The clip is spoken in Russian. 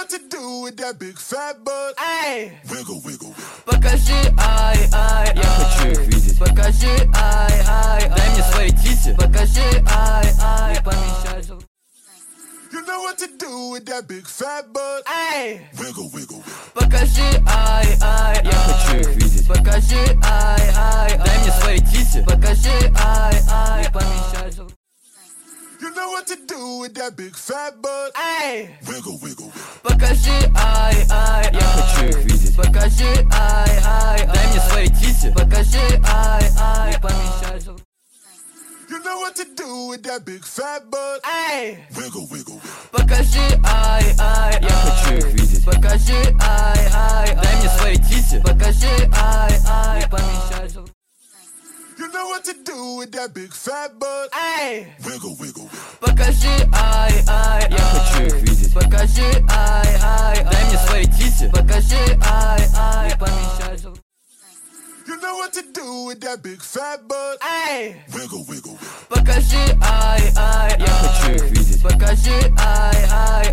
what to do with that big fat butt. Ай, Wiggle, wiggle, wiggle. покажи, ай, ай, Я хочу их видеть. покажи, ай, ай, Дай мне свои тити. покажи, ай, ай, помещайся. You know what to do with that big fat butt. Ай, Wiggle, wiggle, wiggle. покажи, ай, ай, Я хочу их видеть. покажи, ай, ай, Дай мне свои тити. покажи, ай, ай, помещайся. You know what to do with that big fat butt. Ай, Wiggle, wiggle, wiggle. покажи, ай, ай, Я хочу их видеть. покажи, ай, ай, Дай мне свои тити. покажи, ай, ай, помещайся. You know what to do with that big fat butt. Ай, Wiggle, wiggle, wiggle. покажи, ай, ай, Я хочу их видеть. покажи, ай, ай, Дай мне свои тити. покажи, ай, ай, помещайся. You know what to do with that big fat butt. Ай, Wiggle, wiggle, wiggle. покажи, ай, ай, Я хочу их видеть. покажи, ай, ай, Дай мне свои тити. покажи, ай, ай, помещайся. You know what to do with that big fat butt. Ай, Wiggle, wiggle, wiggle. покажи, ай, ай, Я хочу их видеть. покажи, ай, ай,